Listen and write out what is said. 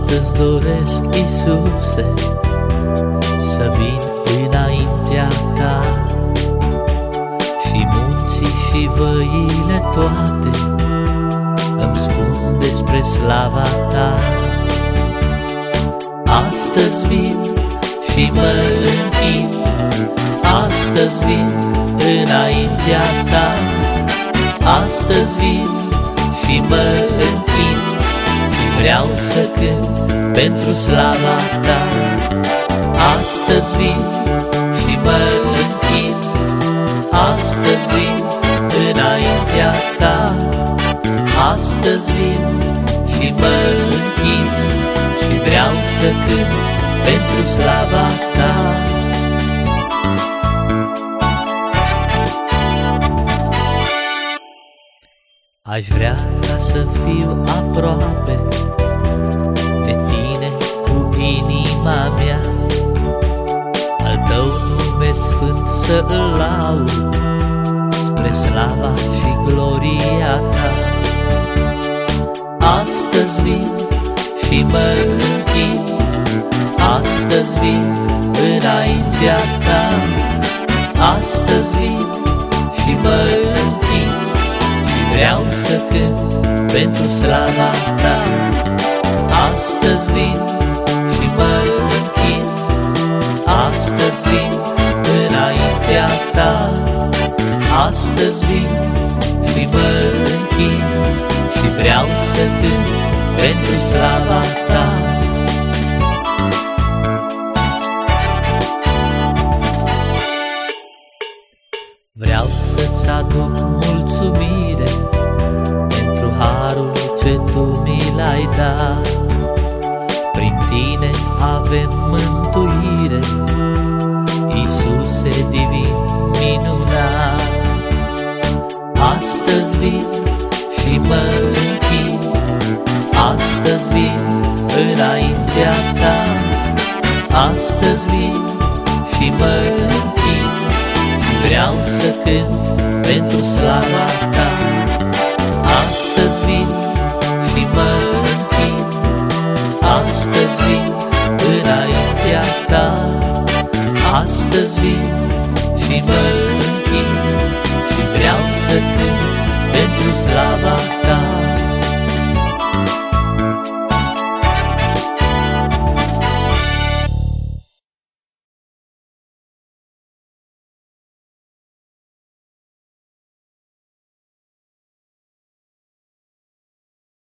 Astăzi doresc, Iisuse, să vin înaintea Ta, și munții și văile toate îmi spun despre slava Ta. Astăzi vin și mă închin, astăzi vin înaintea Ta. Astăzi vin și mă închin și vreau să cânt pentru slava Ta. Astăzi vin și mă închin, astăzi vin înaintea Ta. Astăzi vin și mă închin și vreau să cânt pentru slava Ta. Aș vrea ca să fiu aproape de Tine cu inima mea, al Tău nume sfânt să îl laud spre slava și gloria Ta. Astăzi vin și mă închin, astăzi vin înaintea Ta. Astăzi vin și mă închin și vreau să cânt pentru slava Ta. Astăzi vin și mă închin, astăzi vin înaintea Ta. Astăzi vin și mă închin și vreau să cânt pentru slava Ta. Vreau să-ți aduc mulțumire pentru harul ce Tu mi l-ai dat. Prin Tine avem mântuire, Iisuse divin minunat. Astăzi vin și mă